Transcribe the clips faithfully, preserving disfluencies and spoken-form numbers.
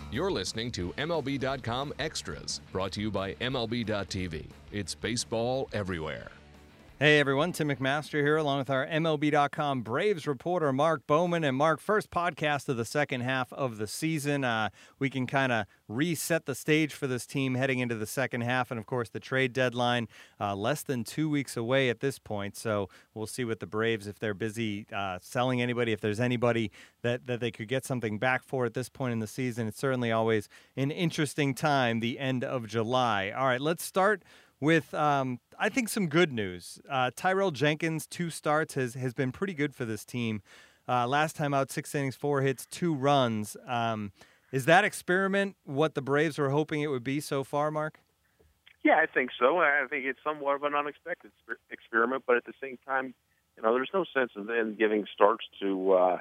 You're listening to M L B dot com Extras, brought to you by M L B dot T V. It's baseball everywhere. Hey everyone, Tim McMaster here along with our M L B dot com Braves reporter Mark Bowman. And Mark, first podcast of the second half of the season. Uh, we can kind of reset the stage for this team heading into the second half. And of course, the trade deadline uh, less than two weeks away at this point. So we'll see what the Braves, if they're busy uh, selling anybody, if there's anybody that, that they could get something back for at this point in the season. It's certainly always an interesting time, the end of July. All right, let's start with, um, I think, some good news. Uh, Tyrell Jenkins, two starts, has, has been pretty good for this team. Uh, last time out, six innings, four hits, two runs. Um, is that experiment what the Braves were hoping it would be so far, Mark? Yeah, I think so. I think it's somewhat of an unexpected experiment, but at the same time, you know, there's no sense in then giving starts to uh,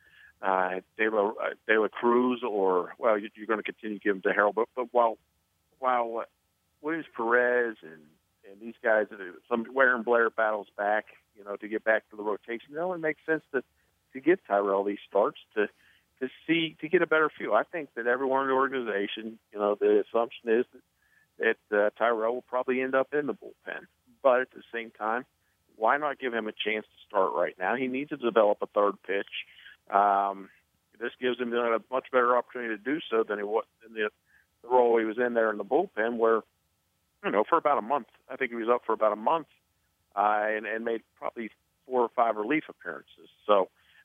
uh, De La, uh, De La Cruz or, well, you're going to continue to give them to Harold. But, but while while Williams Perez and, and these guys, some Warren Blair battles back, you know, to get back to the rotation, it only makes sense to, to give Tyrell these starts to to see, to get a better feel. I think that everyone in the organization, you know, the assumption is that, that uh, Tyrell will probably end up in the bullpen. But at the same time, why not give him a chance to start right now? He needs to develop a third pitch. Um, this gives him a much better opportunity to do so than, it was, than the, the role he was in there in the bullpen, where, you know, for about a month. I think he was up for about a month uh, and, and made probably four or five relief appearances. So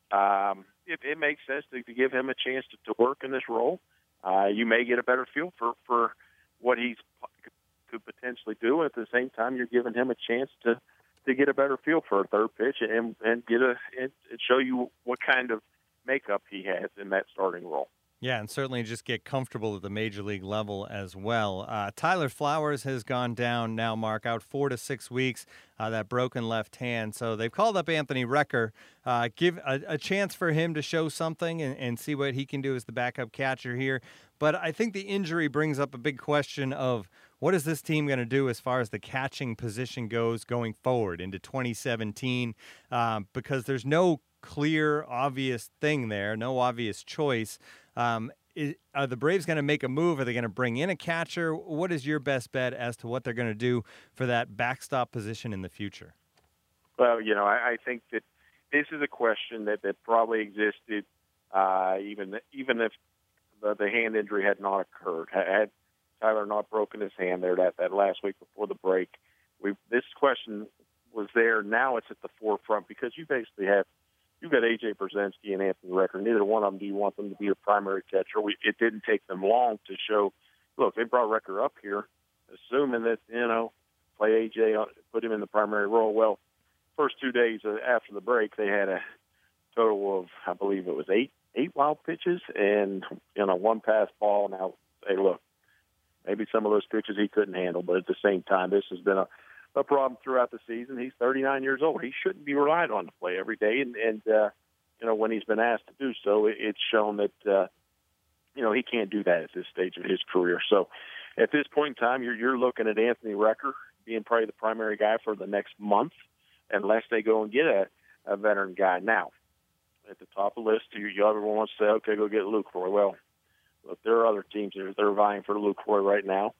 um, it, it makes sense to, to give him a chance to, to work in this role. Uh, you may get a better feel for, for what he could potentially do. At the same time, you're giving him a chance to, to get a better feel for a third pitch and, and get a and, and show you what kind of makeup he has in that starting role. Yeah, and certainly just get comfortable at the major league level as well. Uh, Tyler Flowers has gone down now, Mark, out four to six weeks, uh, that broken left hand. So they've called up Anthony Recker, uh, give a, a chance for him to show something and, and see what he can do as the backup catcher here. But I think the injury brings up a big question of what is this team going to do as far as the catching position goes going forward into twenty seventeen, um, because there's no clear, obvious thing there, no obvious choice. Um, is, are the Braves going to make a move? Are they going to bring in a catcher? What is your best bet as to what they're going to do for that backstop position in the future? Well, you know, I, I think that this is a question that, that probably existed uh, even even if the, the hand injury had not occurred. Had Tyler not broken his hand there that, that last week before the break, we this question was there. Now it's at the forefront because you basically have You've got A J Brzezinski and Anthony Recker. Neither one of them do you want them to be your primary catcher. We, it didn't take them long to show, look, they brought Recker up here, assuming that, you know, play A J, put him in the primary role. Well, first two days after the break, they had a total of, I believe it was eight eight wild pitches and, you know, one pass ball. Now, hey, look, maybe some of those pitches he couldn't handle, but at the same time, this has been a a problem throughout the season. He's thirty-nine years old. He shouldn't be relied on to play every day. And, and uh, you know, when he's been asked to do so, it, it's shown that, uh, you know, he can't do that at this stage of his career. So at this point in time, you're, you're looking at Anthony Recker being probably the primary guy for the next month, unless they go and get a, a veteran guy. Now, at the top of the list, you, you everyone wants to say, okay, go get Lucroy. Well, look, there are other teams that are, that are vying for Lucroy right now,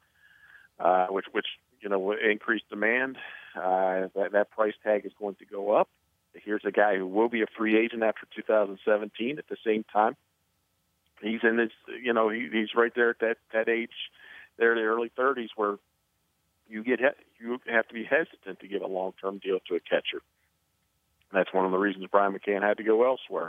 uh, which, which, you know, increased demand. Uh, that, that price tag is going to go up. Here's a guy who will be a free agent after two thousand seventeen. At the same time, he's in his, you know, he, he's right there at that, that age, there in the early thirties, where you get you have to be hesitant to give a long-term deal to a catcher. That's one of the reasons Brian McCann had to go elsewhere.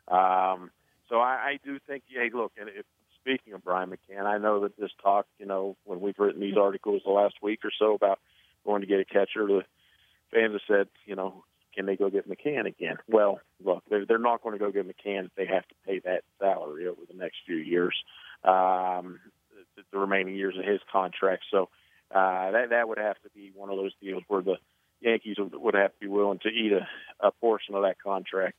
Um, so I, I do think, hey, look, and if, speaking of Brian McCann, I know that this talk, you know, when we've written these articles the last week or so about going to get a catcher, the fans have said, you know, can they go get McCann again? Well, look, they're, they're not going to go get McCann if they have to pay that salary over the next few years, um, the, the remaining years of his contract. So uh, that that would have to be one of those deals where the Yankees would, would have to be willing to eat a, a portion of that contract.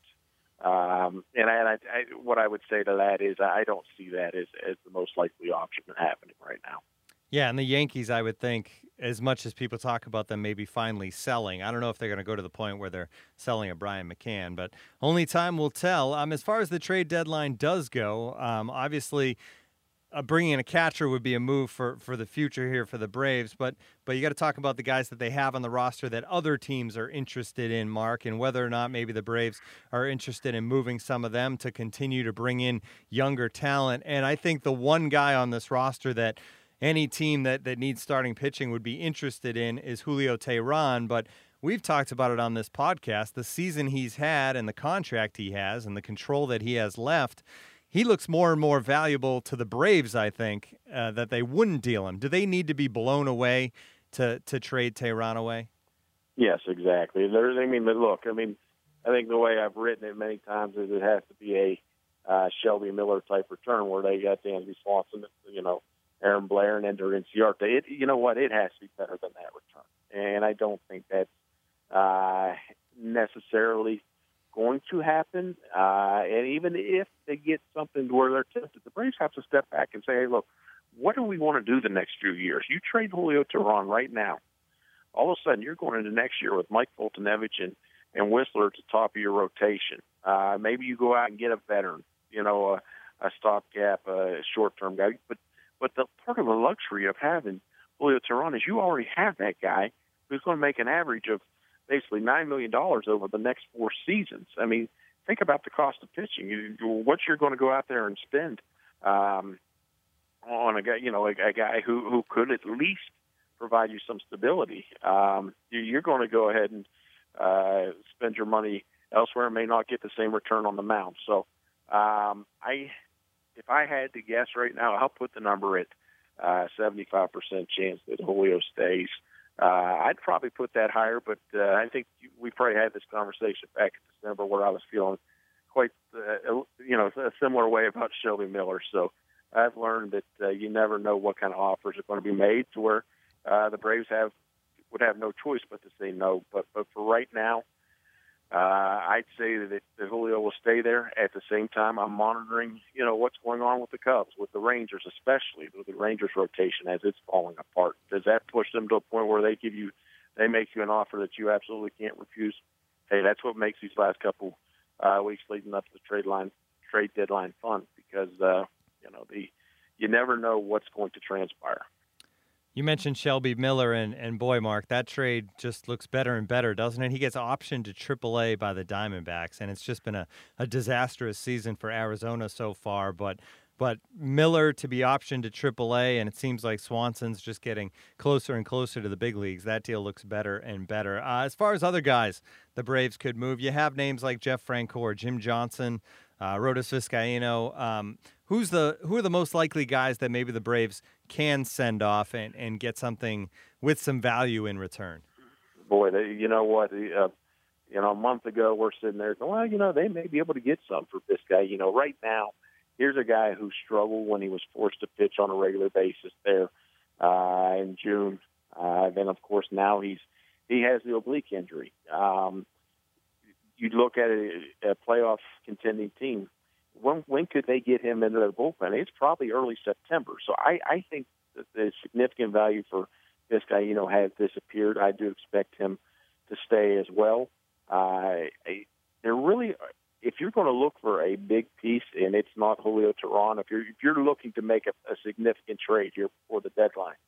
Um, and I, I, what I would say to that is I don't see that as, as the most likely option happening right now. Yeah, and the Yankees, I would think, as much as people talk about them maybe finally selling, I don't know if they're going to go to the point where they're selling a Brian McCann, but only time will tell. Um, as far as the trade deadline does go, um, obviously uh, bringing in a catcher would be a move for, for the future here for the Braves. But but you got to talk about the guys that they have on the roster that other teams are interested in, Mark, and whether or not maybe the Braves are interested in moving some of them to continue to bring in younger talent. And I think the one guy on this roster that any team that, that needs starting pitching would be interested in is Julio Teheran. But we've talked about it on this podcast. The season he's had and the contract he has and the control that he has left, he looks more and more valuable to the Braves, I think, uh, that they wouldn't deal him. Do they need to be blown away to, to trade Teheran away? Yes, exactly. There's, I mean, look, I mean, I think the way I've written it many times is it has to be a uh, Shelby Miller type return where they got Dansby Swanson, you know, Aaron Blair, and Ender Inciarte. It, you know what? It has to be better than that return. And I don't think that's uh, necessarily going to happen. Uh, and even if they get something where they're tempted, the Braves have to step back and say, hey, look, what do we want to do the next few years? You trade Julio Teheran right now. All of a sudden, you're going into next year with Mike Foltynewicz and, and Whistler at the top of your rotation. Uh, maybe you go out and get a veteran, you know, a, a stopgap, a short-term guy. But but the part of the luxury of having Julio Teheran is you already have that guy who's going to make an average of basically nine million dollars over the next four seasons. I mean, think about the cost of pitching. You, what you're going to go out there and spend um, on a guy, you know, a, a guy who, who could at least provide you some stability. Um, you, you're going to go ahead and uh, spend your money elsewhere and may not get the same return on the mound. So um, I, if I had to guess right now, I'll put the number at uh, seventy-five percent chance that Julio stays. Uh, I'd probably put that higher, but uh, I think we probably had this conversation back in December where I was feeling quite, uh, you know, a similar way about Shelby Miller. So I've learned that uh, you never know what kind of offers are going to be made to where uh, the Braves have would have no choice but to say no. But but for right now, uh, I'd say that, it, that Julio will stay there. At the same time, I'm monitoring, you know, what's going on with the Cubs, with the Rangers, especially with the Rangers rotation as it's falling apart. Does that push them to a point where they give you, they make you an offer that you absolutely can't refuse? Hey, that's what makes these last couple uh, weeks leading up to the trade line, trade deadline fun because uh, you know the you never know what's going to transpire. You mentioned Shelby Miller, and, and boy, Mark, that trade just looks better and better, doesn't it? He gets optioned to triple A by the Diamondbacks, and it's just been a, a disastrous season for Arizona so far. But but Miller to be optioned to triple A, and it seems like Swanson's just getting closer and closer to the big leagues. That deal looks better and better. Uh, as far as other guys the Braves could move, you have names like Jeff Francoeur, Jim Johnson, uh, Arodys Vizcaino. Um, who's the who are the most likely guys that maybe the Braves can send off and, and get something with some value in return? Boy, they, you know what? Uh, you know, a month ago we're sitting there going, well, you know, they may be able to get some for this guy. You know, right now, here's a guy who struggled when he was forced to pitch on a regular basis there uh, in June. Uh, then, of course, now he's he has the oblique injury. Um, you look at a, a playoff contending team. When when could they get him into their bullpen? It's probably early September. So I, I think that the significant value for this guy, you know, has disappeared. I do expect him to stay as well. Uh, they're really, if you're going to look for a big piece, and it's not Julio Teheran, if you're if you're looking to make a, a significant trade here before the deadline,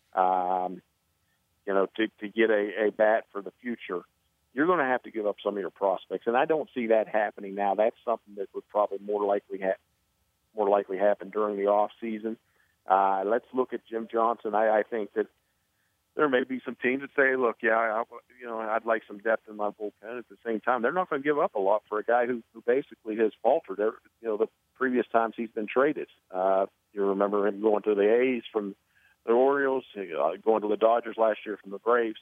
um, you know, to to get a, a bat for the future, you're going to have to give up some of your prospects, and I don't see that happening now. That's something that would probably more likely ha- more likely happen during the off season. Uh, let's look at Jim Johnson. I, I think that there may be some teams that say, "Look, yeah, I, you know, I'd like some depth in my bullpen." At the same time, they're not going to give up a lot for a guy who, who basically has faltered. You know, the previous times he's been traded. Uh, you remember him going to the A's from the Orioles, uh, going to the Dodgers last year from the Braves.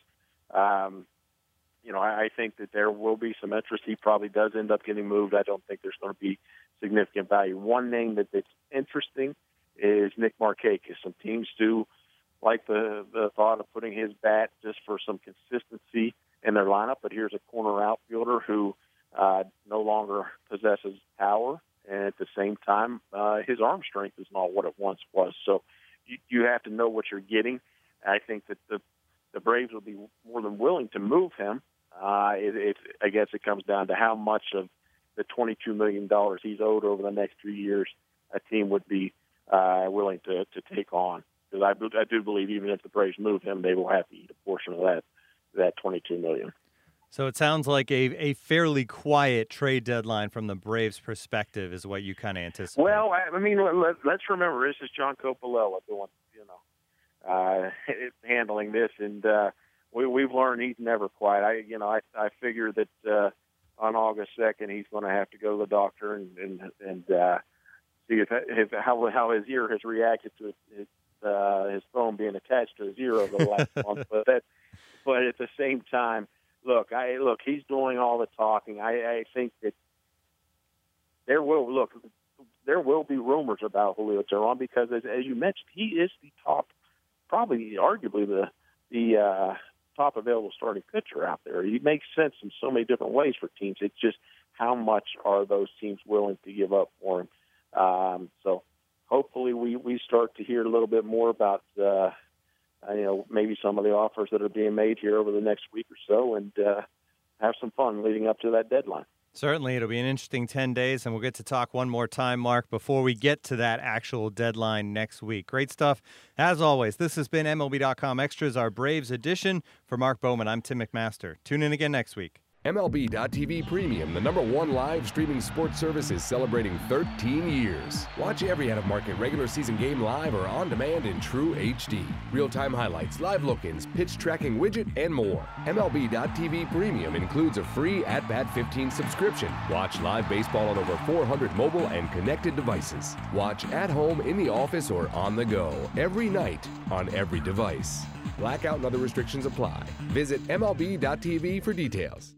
Um, You know, I think that there will be some interest. He probably does end up getting moved. I don't think there's going to be significant value. One name that, that's interesting is Nick Markakis. Some teams do like the, the thought of putting his bat just for some consistency in their lineup, but here's a corner outfielder who uh, no longer possesses power, and at the same time, uh, his arm strength is not what it once was. So you, you have to know what you're getting. I think that the, the Braves will be more than willing to move him. Uh, it, it, I guess it comes down to how much of the twenty-two million dollars he's owed over the next three years a team would be uh, willing to, to take on. Because I, I do believe even if the Braves move him, they will have to eat a portion of that that twenty-two million dollars. So it sounds like a, a fairly quiet trade deadline from the Braves' perspective is what you kind of anticipate. Well, I, I mean, let, let's remember this is John Coppolella doing, you know, uh, handling this, and uh, we, we've learned he's never quiet. I, you know, I, I figure that uh, on August second he's going to have to go to the doctor and and, and uh, see if, if how how his ear has reacted to his uh, his phone being attached to his ear over the last month. But that, but at the same time. Look, I look. He's doing all the talking. I, I think that there will look. There will be rumors about Julio Teheran because, as, as you mentioned, he is the top, probably arguably the the uh, top available starting pitcher out there. He makes sense in so many different ways for teams. It's just how much are those teams willing to give up for him? Um, so hopefully, we we start to hear a little bit more about. Uh, Uh, you know, maybe some of the offers that are being made here over the next week or so, and uh, have some fun leading up to that deadline. Certainly. It'll be an interesting ten days, and we'll get to talk one more time, Mark, before we get to that actual deadline next week. Great stuff. As always, this has been M L B dot com Extras, our Braves edition. For Mark Bowman, I'm Tim McMaster. Tune in again next week. M L B dot T V Premium, the number one live streaming sports service, is celebrating thirteen years. Watch every out-of-market regular season game live or on demand in true H D. Real-time highlights, live look-ins, pitch tracking widget, and more. M L B dot T V Premium includes a free At Bat fifteen subscription. Watch live baseball on over four hundred mobile and connected devices. Watch at home, in the office, or on the go every night on every device. Blackout and other restrictions apply. Visit M L B dot T V for details.